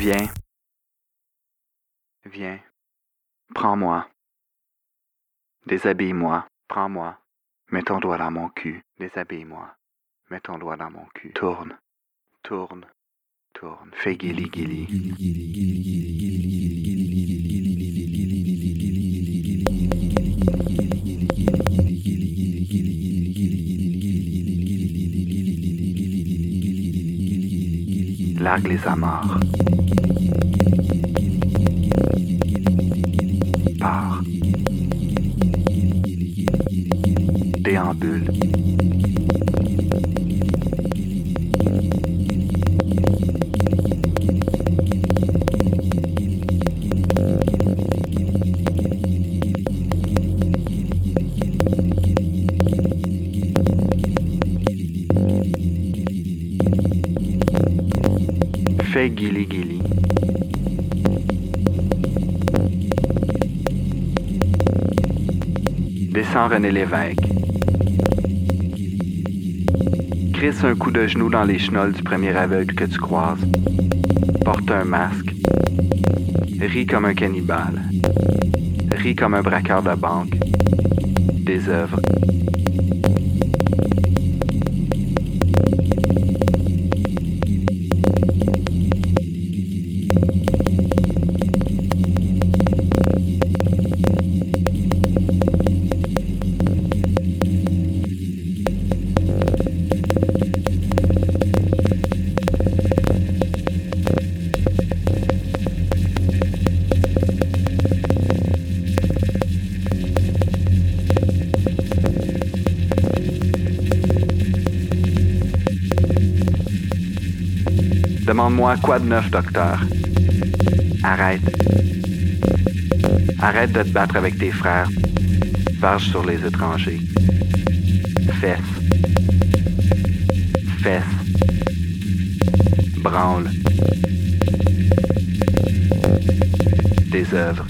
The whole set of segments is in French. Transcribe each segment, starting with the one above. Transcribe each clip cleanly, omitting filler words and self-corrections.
Viens. Viens. Prends-moi. Déshabille-moi. Prends-moi. Mets ton doigt dans mon cul. Déshabille-moi. Mets ton doigt dans mon cul. Tourne. Tourne. Tourne. Fais guili-guili. Largue les amarres. Pars. Déambule. Fais guili-guili. Descends René Lévesque. Crisse un coup de genou dans les chenolles du premier aveugle que tu croises. Porte un masque. Ris comme un cannibale. Ris comme un braqueur de banque. Désœuvre. Demande-moi quoi de neuf, docteur? Arrête. Arrête de te battre avec tes frères. Varge sur les étrangers. Fesse. Fesse. Branle. Désœuvre.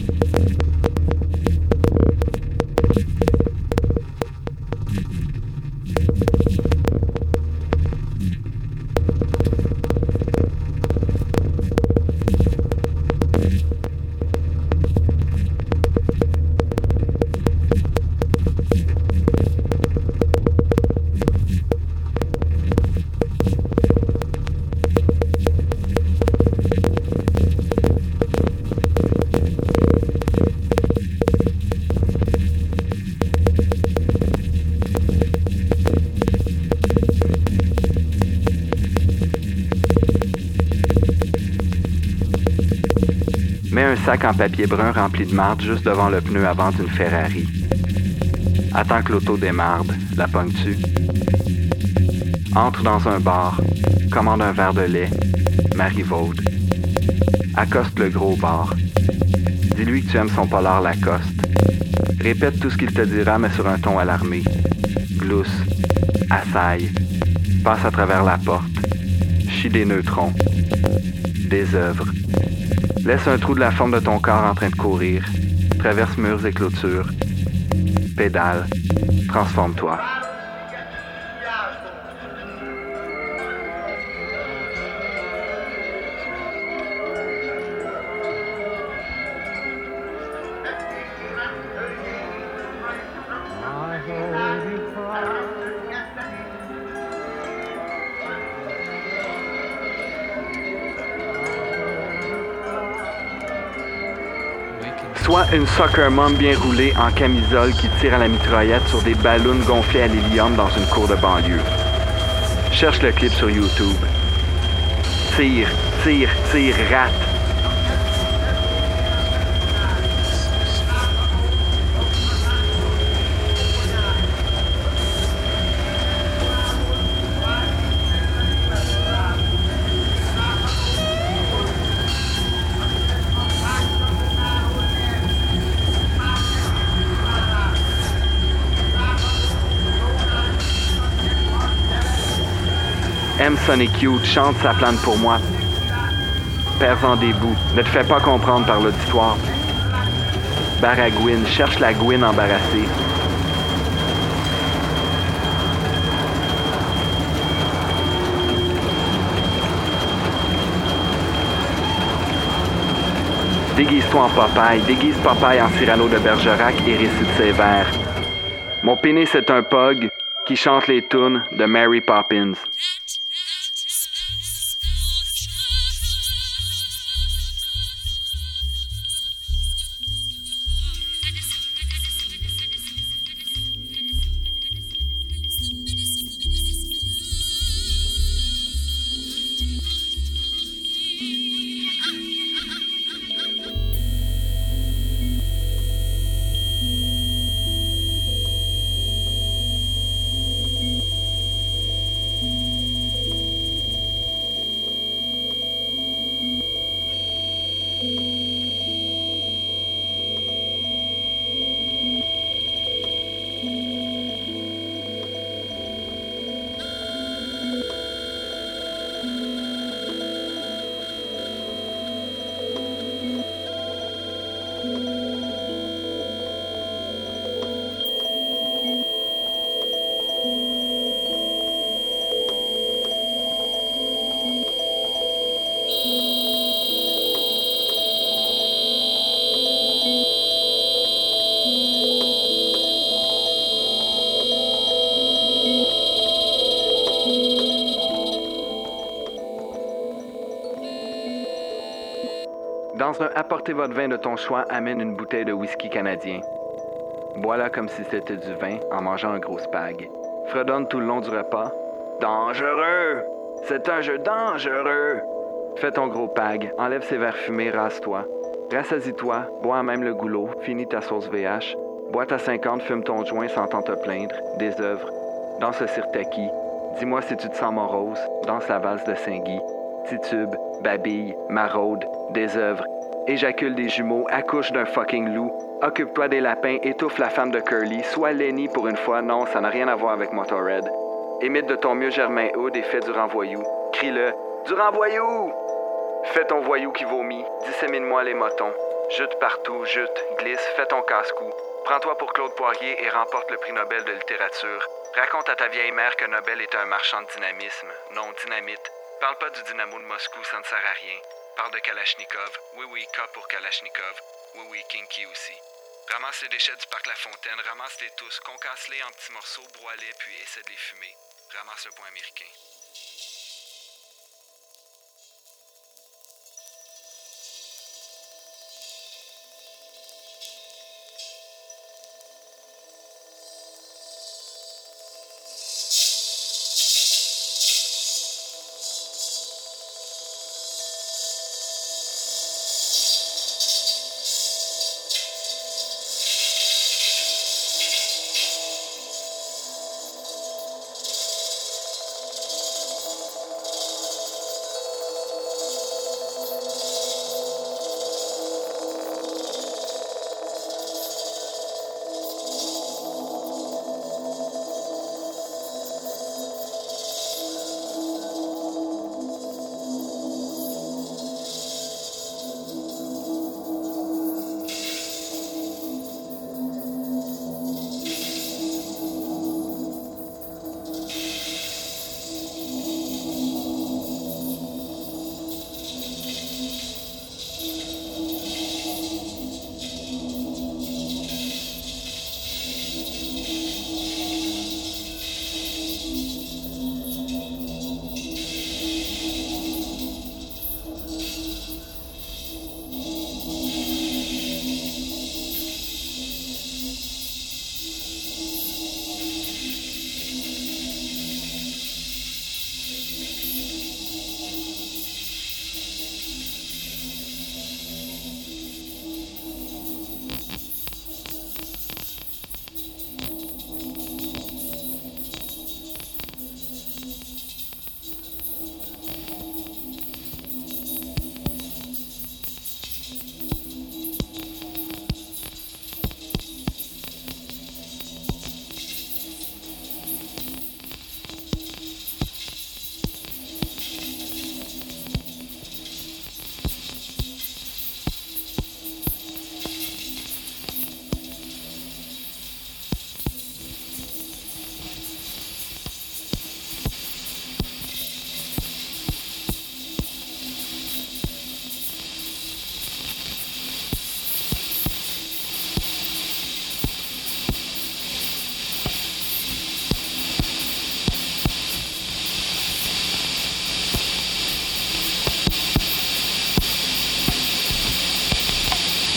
Mets un sac en papier brun rempli de marde juste devant le pneu avant d'une Ferrari. Attends que l'auto démarde, la pogne-tu? Entre dans un bar, commande un verre de lait, Marivaude. Accoste le gros bar. Dis-lui que tu aimes son polar Lacoste. Répète tout ce qu'il te dira, mais sur un ton alarmé. Glousse, assaille, passe à travers la porte, chie des neutrons, désœuvre. Laisse un trou de la forme de ton corps en train de courir. Traverse murs et clôtures. Pédale. Transforme-toi. Soit une soccer mom bien roulée en camisole qui tire à la mitraillette sur des ballons gonflés à l'hélium dans une cour de banlieue. Cherche le clip sur YouTube. Tire, tire, tire, rate. M. Sonic Youth chante sa plante pour moi. Perds-en des bouts. Ne te fais pas comprendre par l'auditoire. Baragouine, cherche la gouine embarrassée. Déguise-toi en Popeye, déguise Popeye en Cyrano de Bergerac et récite ses vers. Mon pénis c'est un pug qui chante les tunes de Mary Poppins. Dans un apportez votre vin de ton choix, amène une bouteille de whisky canadien. Bois-la comme si c'était du vin en mangeant un gros spag. Fredonne tout le long du repas. Dangereux! C'est un jeu dangereux! Fais ton gros pag, enlève ses verres fumés, rase-toi. Rassasie-toi, bois à même le goulot, finis ta sauce VH. Bois ta 50, fume ton joint sans t'en te plaindre, désœuvre. Danse le sirtaki. Dis-moi si tu te sens morose, danse la valse de Saint-Guy. Titube, babille, maraude, désœuvre. Éjacule des jumeaux, accouche d'un fucking loup. Occupe-toi des lapins, étouffe la femme de Curly. Sois Lenny pour une fois, non, ça n'a rien à voir avec Motorhead. Imite de ton mieux Germain Hood et fais du renvoyou. Crie-le, du renvoyou! Fais ton voyou qui vomit, dissémine-moi les motons. Jute partout, jute, glisse, fais ton casse-cou. Prends-toi pour Claude Poirier et remporte le prix Nobel de littérature. Raconte à ta vieille mère que Nobel est un marchand de dynamisme, non dynamite. Parle pas du dynamo de Moscou, ça ne sert à rien. Parle de Kalachnikov. Oui, oui, K pour Kalachnikov. Oui, oui, Kinky aussi. Ramasse les déchets du parc La Fontaine, ramasse-les tous, concasse-les en petits morceaux, broie-les, puis essaie de les fumer. Ramasse le point américain.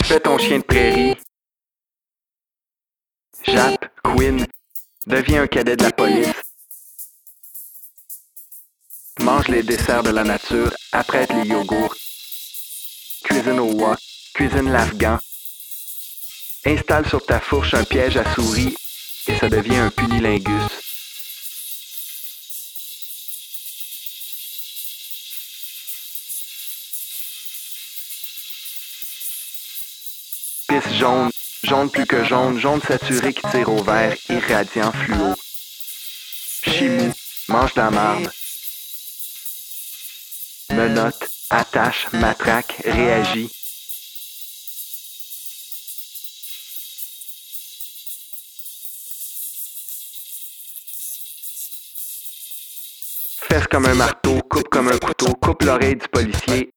Fais ton chien de prairie. Jappe, Quinn, deviens un cadet de la police. Mange les desserts de la nature, apprête les yogourts. Cuisine au wok, cuisine l'afghan. Installe sur ta fourche un piège à souris et ça devient un punilingus. Pisse jaune, jaune plus que jaune, jaune saturé qui tire au vert, irradiant fluo. Chimou, mange de la marde. Menotte, attache, matraque, réagit. Fesse comme un marteau, coupe comme un couteau, coupe l'oreille du policier.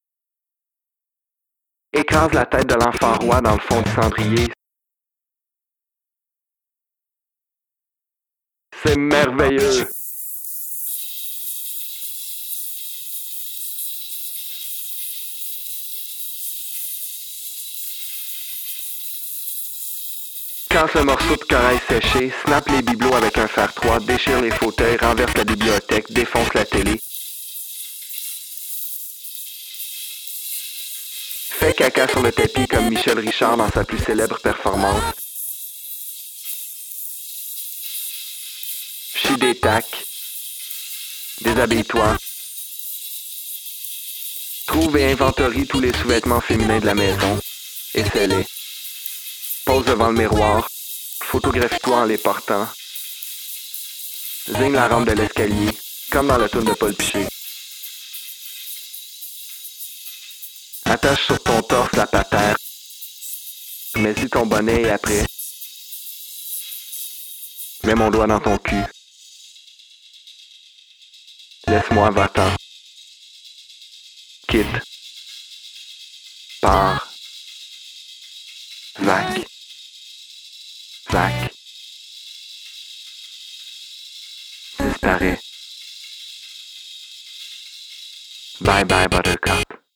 Écrase la tête de l'enfant roi dans le fond du cendrier. C'est merveilleux! Casse le morceau de corail séché, snap les bibelots avec un fer 3, déchire les fauteuils, renverse la bibliothèque, défonce la télé. Fais caca sur le tapis comme Michel Richard dans sa plus célèbre performance. Chie des tacs. Déshabille-toi. Trouve et inventorie tous les sous-vêtements féminins de la maison. Essaie-les. Pose devant le miroir. Photographie-toi en les portant. Zigne la rampe de l'escalier, comme dans la toune de Paul Piché. Attache sur ton torse la patère. Mets-y ton bonnet et après. Mets mon doigt dans ton cul. Laisse-moi va-t'en. Quitte. Pars. Vac. Vac. Disparaît. Bye bye Buttercup.